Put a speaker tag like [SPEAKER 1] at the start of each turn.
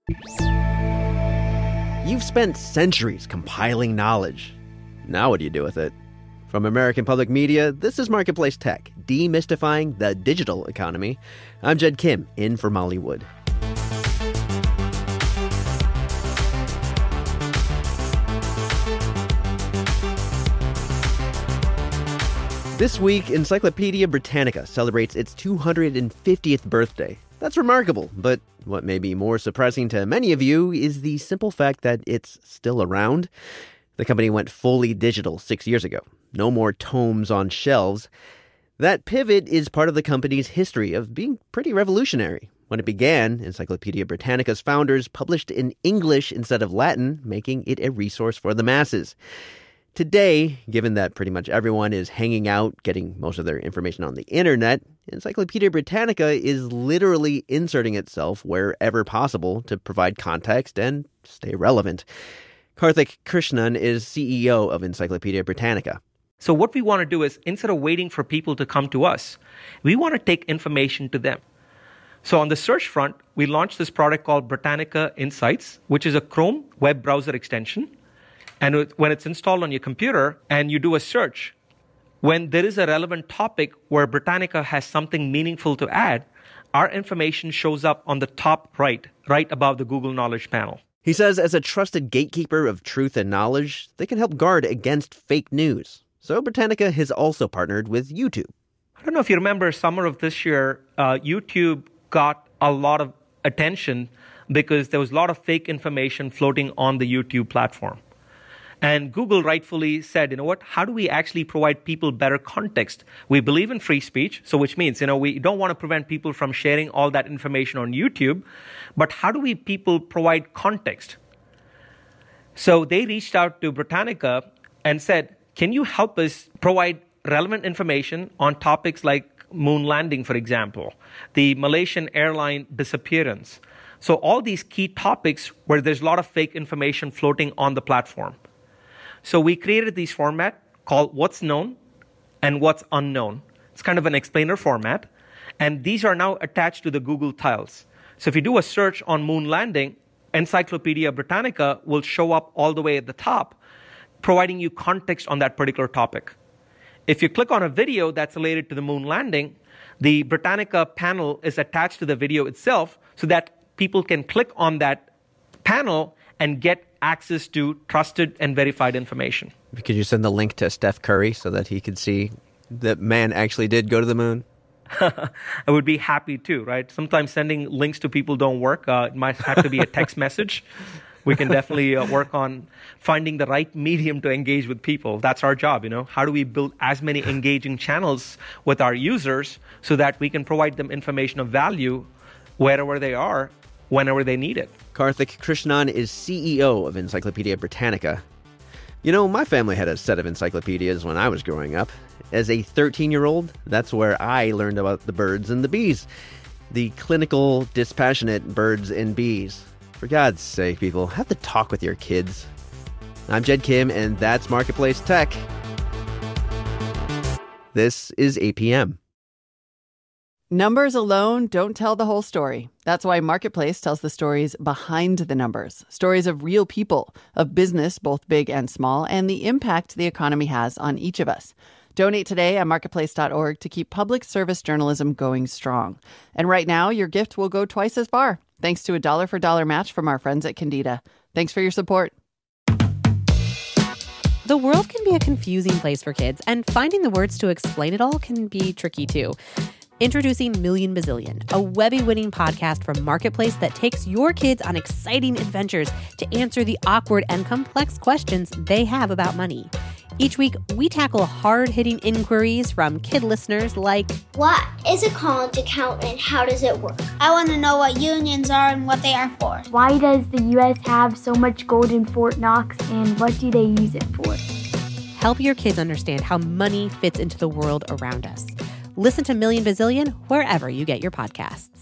[SPEAKER 1] You've spent centuries compiling knowledge. Now what do you do with it? From American Public Media, this is Marketplace Tech, demystifying the digital economy. I'm Jed Kim, in for Molly Wood. This week, Encyclopedia Britannica celebrates its 250th birthday. That's remarkable, but what may be more surprising to many of you is the simple fact that it's still around. The company went fully digital 6 years ago. No more tomes on shelves. That pivot is part of the company's history of being pretty revolutionary. When it began, Encyclopedia Britannica's founders published in English instead of Latin, making it a resource for the masses. Today, given that pretty much everyone is hanging out, getting most of their information on the internet, Encyclopedia Britannica is literally inserting itself wherever possible to provide context and stay relevant. Karthik Krishnan is CEO of Encyclopedia Britannica.
[SPEAKER 2] So what we want to do is, instead of waiting for people to come to us, we want to take information to them. So on the search front, we launched this product called Britannica Insights, which is a Chrome web browser extension. And when it's installed on your computer and you do a search, when there is a relevant topic where Britannica has something meaningful to add, our information shows up on the top right above the Google Knowledge panel.
[SPEAKER 1] He says as a trusted gatekeeper of truth and knowledge, they can help guard against fake news. So Britannica has also partnered with YouTube.
[SPEAKER 2] I don't know if you remember, summer of this year, YouTube got a lot of attention because there was a lot of fake information floating on the YouTube platform. And Google rightfully said, you know what, how do we actually provide people better context? We believe in free speech, so which means, we don't want to prevent people from sharing all that information on YouTube, but how do we people provide context? So they reached out to Britannica and said, can you help us provide relevant information on topics like moon landing, for example, the Malaysian airline disappearance? So all these key topics where there's a lot of fake information floating on the platform. So we created this format called What's Known and What's Unknown. It's kind of an explainer format. And these are now attached to the Google tiles. So if you do a search on moon landing, Encyclopedia Britannica will show up all the way at the top, providing you context on that particular topic. If you click on a video that's related to the moon landing, the Britannica panel is attached to the video itself so that people can click on that panel and get access to trusted and verified information.
[SPEAKER 1] Could you send the link to Steph Curry so that he could see that man actually did go to the moon?
[SPEAKER 2] I would be happy to, right? Sometimes sending links to people don't work. It might have to be a text message. We can definitely work on finding the right medium to engage with people. That's our job, How do we build as many engaging channels with our users so that we can provide them information of value wherever they are, whenever they need it?
[SPEAKER 1] Karthik Krishnan is CEO of Encyclopedia Britannica. My family had a set of encyclopedias when I was growing up. As a 13-year-old, that's where I learned about the birds and the bees. The clinical, dispassionate birds and bees. For God's sake, people, have to talk with your kids. I'm Jed Kim, and that's Marketplace Tech. This is APM.
[SPEAKER 3] Numbers alone don't tell the whole story. That's why Marketplace tells the stories behind the numbers. Stories of real people, of business, both big and small, and the impact the economy has on each of us. Donate today at marketplace.org to keep public service journalism going strong. And right now, your gift will go twice as far, thanks to a $1-for-$1 match from our friends at Candida. Thanks for your support.
[SPEAKER 4] The world can be a confusing place for kids, and finding the words to explain it all can be tricky too. Introducing Million Bazillion, a Webby-winning podcast from Marketplace that takes your kids on exciting adventures to answer the awkward and complex questions they have about money. Each week, we tackle hard-hitting inquiries from kid listeners like,
[SPEAKER 5] what is a college account and how does it work?
[SPEAKER 6] I want to know what unions are and what they are for.
[SPEAKER 7] Why does the U.S. have so much gold in Fort Knox and what do they use it for?
[SPEAKER 4] Help your kids understand how money fits into the world around us. Listen to Million Bazillion wherever you get your podcasts.